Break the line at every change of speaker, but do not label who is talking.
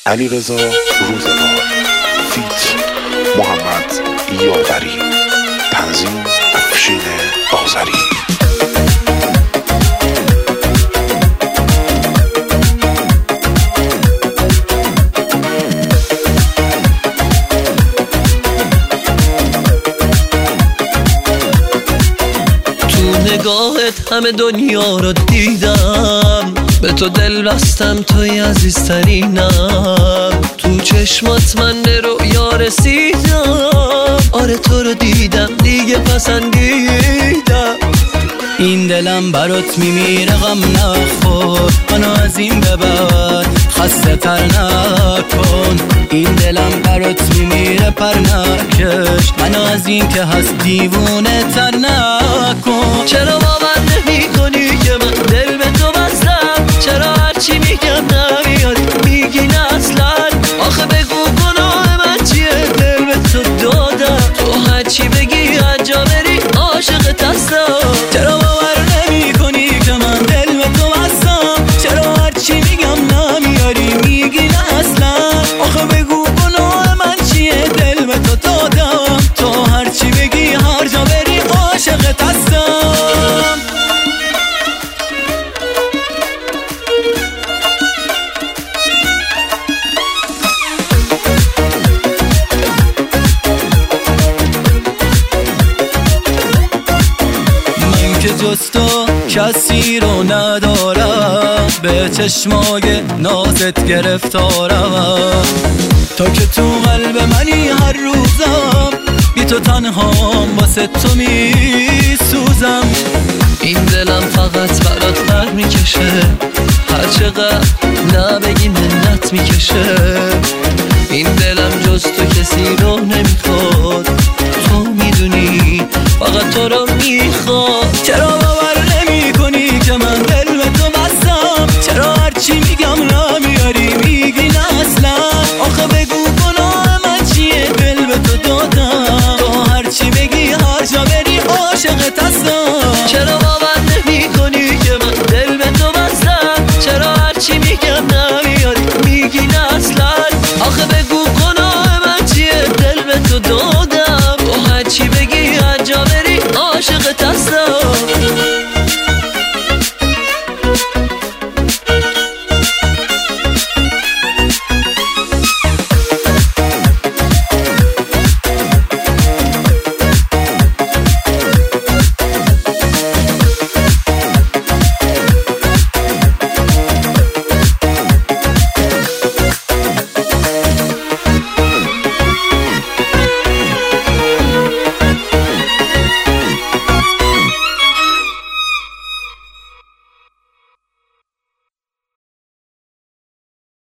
علیرضا روزگار فیت محمد یاوری تنظیم افشین آذری.
نگاهت همه دنیا رو دیدم، به تو دل بستم، توی عزیزترینم. تو چشمات من به رؤیا رسیدم، آره تو رو دیدم دیگه پسندیدم.
این دلم برات میمیره غم نخور، منو از این ببر خسته تر نکن. این دلم برات میمیره پر نکش، منو از این که هست دیوونه تر نکن.
چرا باور نمی کنی که من دل به تو بستم؟ چرا هرچی میگم نمیاد میگی نه اصلا؟ آخه بگو گناه من چیه؟ دل به تو دادم، تو هرچی بگی هرجا بری عاشقت هستم.
چرا باور نمی کنی که من دل به تو بستم؟ چرا هرچی میگم نمیاری میگی نه اصلا؟ آخه بگو گناه من چیه؟ دل به تو دادم، تو هرچی بگی هرجا بری عاشقت هستم. جز تو کسی رو ندارم، به چشمای نازت گرفتارم. تا که تو قلب منی هر روزم، بی تو تنهام واسه تو میسوزم.
این دلم فقط برات بر میکشه، هر چقدر نبگی منت میکشه. این دلم جز تو کسی رو نمیخواد، تو میدونی فقط تو رو میخواد.
چرا